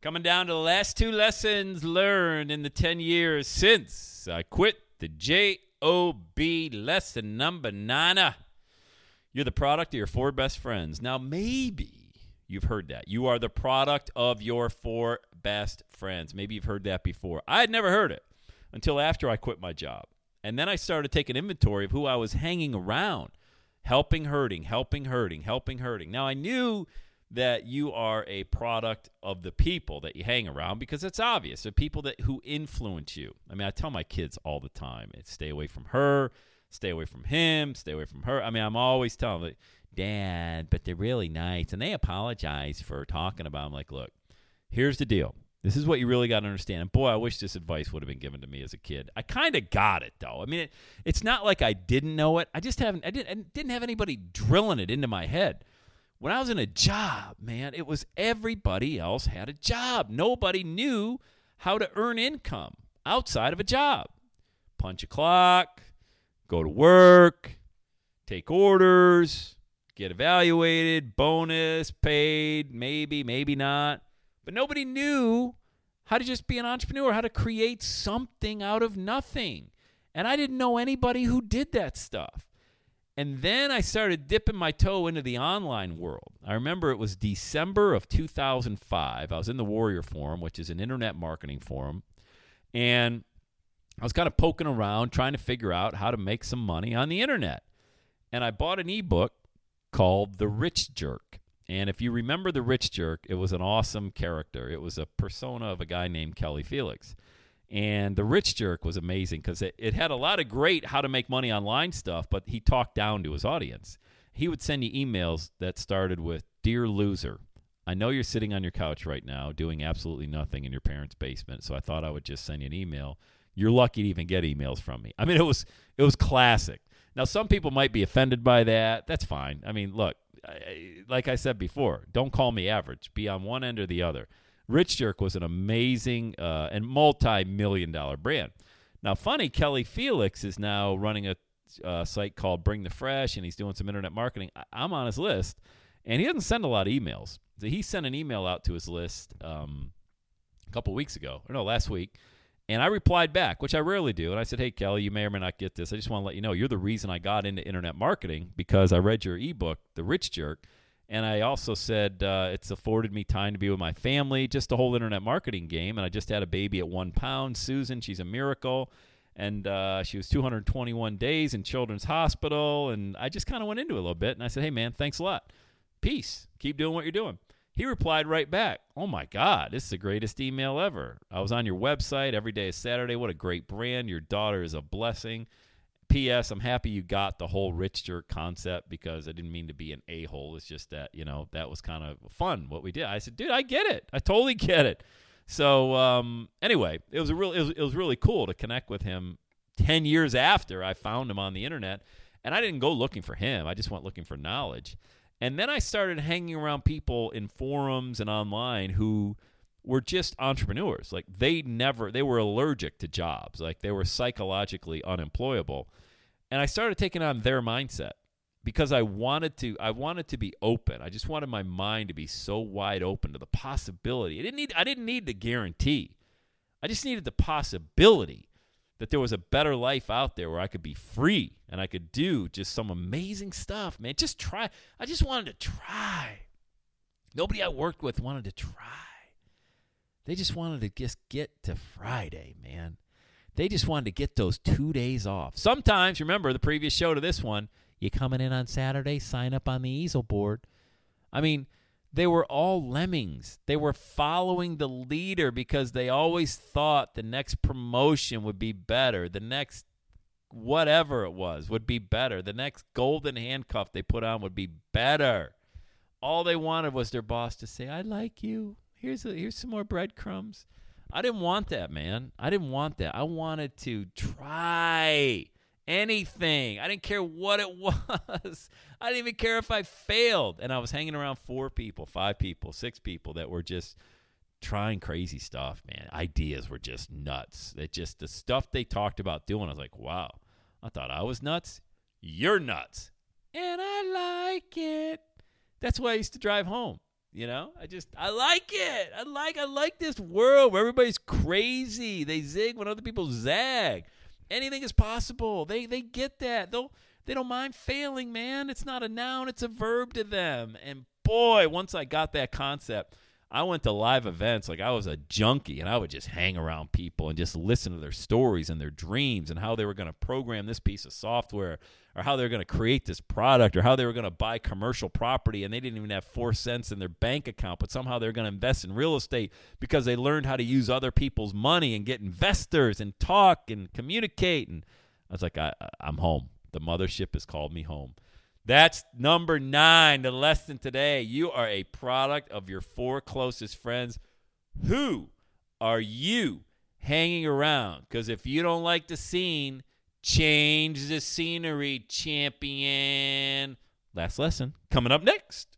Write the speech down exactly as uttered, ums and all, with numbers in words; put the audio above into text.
Coming down to the last two lessons learned in the ten years since I quit the J O B. Lesson number nine. You're the product of your four best friends. Now, maybe you've heard that. You are the product of your four best friends. Maybe you've heard that before. I had never heard it until after I quit my job. And then I started taking inventory of who I was hanging around, helping, hurting, helping, hurting, helping, hurting. Now, I knew that you are a product of the people that you hang around because it's obvious. They're people that who influence you. I mean, I tell my kids all the time, it's stay away from her, stay away from him, stay away from her. I mean, I'm always telling them, Dad, but they're really nice, and they apologize for talking about them. Like, look, here's the deal. This is what you really got to understand. And, boy, I wish this advice would have been given to me as a kid. I kind of got it, though. I mean, it, it's not like I didn't know it. I just haven't – I didn't, I didn't have anybody drilling it into my head. When I was in a job, man, it was everybody else had a job. Nobody knew how to earn income outside of a job. Punch a clock, go to work, take orders, get evaluated, bonus, paid, maybe, maybe not. But nobody knew how to just be an entrepreneur, how to create something out of nothing. And I didn't know anybody who did that stuff. And then I started dipping my toe into the online world. I remember it was December of two thousand five. I was in the Warrior Forum, which is an internet marketing forum. And I was kind of poking around, trying to figure out how to make some money on the internet. And I bought an ebook called The Rich Jerk. And if you remember The Rich Jerk, it was an awesome character. It was a persona of a guy named Kelly Felix. And The Rich Jerk was amazing because it, it had a lot of great how to make money online stuff, but he talked down to his audience. He would send you emails that started with, Dear loser, I know you're sitting on your couch right now doing absolutely nothing in your parents' basement, so I thought I would just send you an email. You're lucky to even get emails from me. I mean, it was it was classic. Now, some people might be offended by that. That's fine. I mean, look, I, like I said before, don't call me average. Be on one end or the other. Rich Jerk was an amazing uh, and multi-million dollar brand. Now, funny, Kelly Felix is now running a uh, site called Bring the Fresh, and he's doing some internet marketing. I- I'm on his list, and he doesn't send a lot of emails. So he sent an email out to his list um, a couple weeks ago, or no, last week, and I replied back, which I rarely do, and I said, hey, Kelly, you may or may not get this. I just want to let you know you're the reason I got into internet marketing because I read your ebook, The Rich Jerk. And I also said uh, it's afforded me time to be with my family, just the whole internet marketing game. And I just had a baby at one pound, Susan. She's a miracle. And uh, she was two hundred twenty-one days in Children's Hospital. And I just kind of went into it a little bit. And I said, hey, man, thanks a lot. Peace. Keep doing what you're doing. He replied right back, oh, my God, this is the greatest email ever. I was on your website. Every day is Saturday. What a great brand. Your daughter is a blessing. P S. I'm happy you got the whole Rich Jerk concept because I didn't mean to be an a-hole. It's just that, you know, that was kind of fun what we did. I said, dude, I get it. I totally get it. So um, anyway, it was a real, it was, it was really cool to connect with him ten years after I found him on the internet. And I didn't go looking for him. I just went looking for knowledge. And then I started hanging around people in forums and online who were just entrepreneurs. Like they never, they were allergic to jobs. Like they were psychologically unemployable. And I started taking on their mindset because I wanted to, I wanted to be open. I just wanted my mind to be so wide open to the possibility. I didn't need, I didn't need the guarantee. I just needed the possibility that there was a better life out there where I could be free and I could do just some amazing stuff, man. Just try. I just wanted to try. Nobody I worked with wanted to try. They just wanted to just get to Friday, man. They just wanted to get those two days off. Sometimes, remember the previous show to this one, you coming in on Saturday, sign up on the easel board. I mean, they were all lemmings. They were following the leader because they always thought the next promotion would be better. The next whatever it was would be better. The next golden handcuff they put on would be better. All they wanted was their boss to say, I like you. Here's a, here's some more breadcrumbs. I didn't want that, man. I didn't want that. I wanted to try anything. I didn't care what it was. I didn't even care if I failed. And I was hanging around four people, five people, six people that were just trying crazy stuff, man. Ideas were just nuts. It just, the stuff they talked about doing, I was like, wow, I thought I was nuts. You're nuts. And I like it. That's why I used to drive home. You know, I just, I like it. I like, I like this world where everybody's crazy. They zig when other people zag. Anything is possible. They, they get that. They'll, they don't mind failing, man. It's not a noun. It's a verb to them. And boy, once I got that concept, I went to live events like I was a junkie, and I would just hang around people and just listen to their stories and their dreams and how they were going to program this piece of software, or how they were going to create this product, or how they were going to buy commercial property, and they didn't even have four cents in their bank account, but somehow they're going to invest in real estate because they learned how to use other people's money and get investors and talk and communicate. And I was like, I, I'm home. The mothership has called me home. That's number nine, the lesson today. You are a product of your four closest friends. Who are you hanging around? Because if you don't like the scene, change the scenery, champion. Last lesson coming up next.